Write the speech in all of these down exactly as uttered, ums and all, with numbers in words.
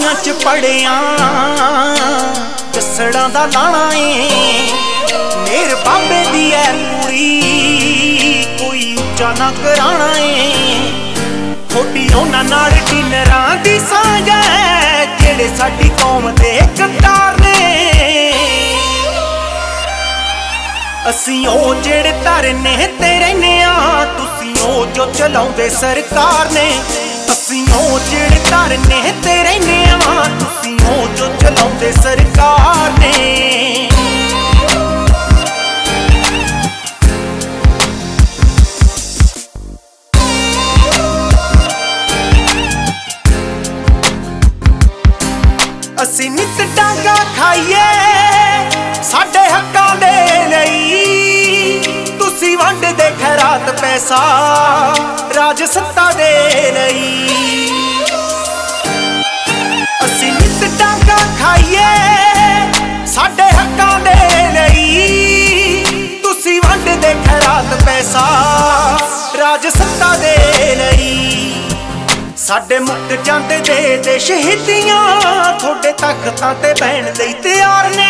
ਬਾਣੀਆਂ च पढ़िया जसड़ा दा लाना है मेर बाबे दी है पूरी कोई ऊंचा ना कराना है थोड़ी उन्हां नाल डिनरां दी सांझ है जेड़े साडी कौम दे कतार ने असीं ओ जेड़े धरने ते रहने आ तुसीं ओ जो चलाउंदे सरकार ने असीं ओ जेड़े धरने ते रहने आ तुसीं ओ जो चलाउंदे सरकार ने असीं नित डांगा खाइए साडे हक्कां दे लई तुसीं वंडदे खैरात पैसा राज सत्ता दे लई असीं नित डांगा खाइए साडे हक्कां दे लई तुसीं वंडदे खैरात पैसा राज सत्ता दे लई साडे मुक जांदे दे दे शहीदियां थोड़े तख्तां ते बैण लई तैयार ने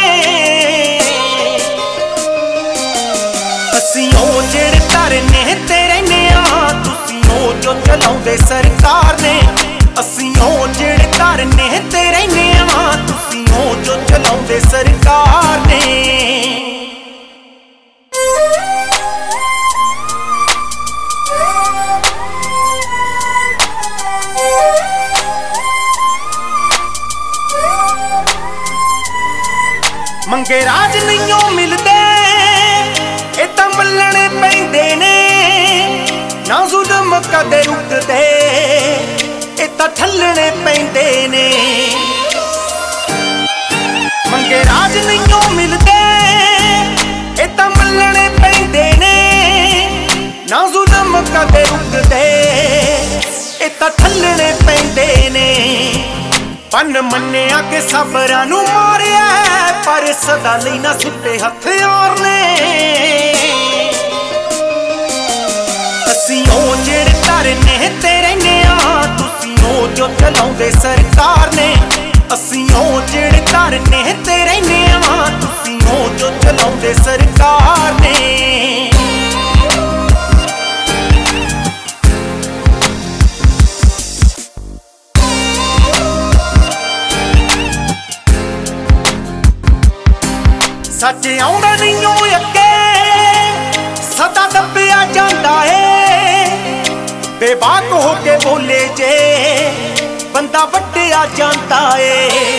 असीं ओ जेड़े धरने ते रहने आ तुसीं ओ जो चलाउंदे सरकार ने असीं ओ जेड़े धरने ते रहने आ तुसीं ओ जो चलाउंदे सरकार ने मंगे राज नहीं मिलते ए तां मल्लणे पैंदे ने ना जुल्म कदे रुकदे ए तां ठल्लणे पैंदे ने मंगे राज नहीं मिलते ए तां मल्लणे पैंदे ने ना जुल्म कदे रुकदे ए तां ठल्लणे पैंदे ने पन मन्निया के सबरां नूं मारिया पर सदा लई ना सुट्टे हथियार ने असीं ओ जेड़े धरने ते रहने आ तुसीं ओ जो चलाउंदे सरकार ने असीं ओ जेड़े धरने ते रहने आ तुसीं ओ जो चलाउंदे सरकार ने सच आउंदा नहीं ओ अगे सदा दबिया जांदा है बेबाक हो के बोले जे बंदा वड्डिया जांदा है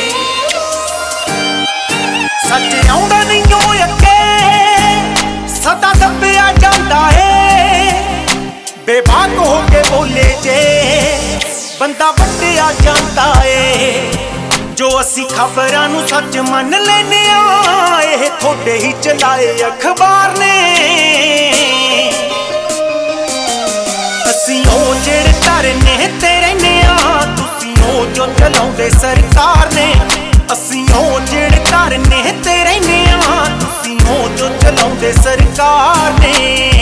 सच आउंदा नहीं ओ अगे सदा दबिया जांदा है बेबाक हो के बोले जे बंदा वड्डिया जांदा है जो असी खबरां नूं सच मन लैने आ इह थोड़े ही चलाए अखबार ने असीं ओ जेड़े धरने ते रहने आ तुसीं ओ जो चलाउंदे सरकार ने असीं ओ जेड़े धरने ते रहने आ तुसीं ओ जो चलाउंदे सरकार ने।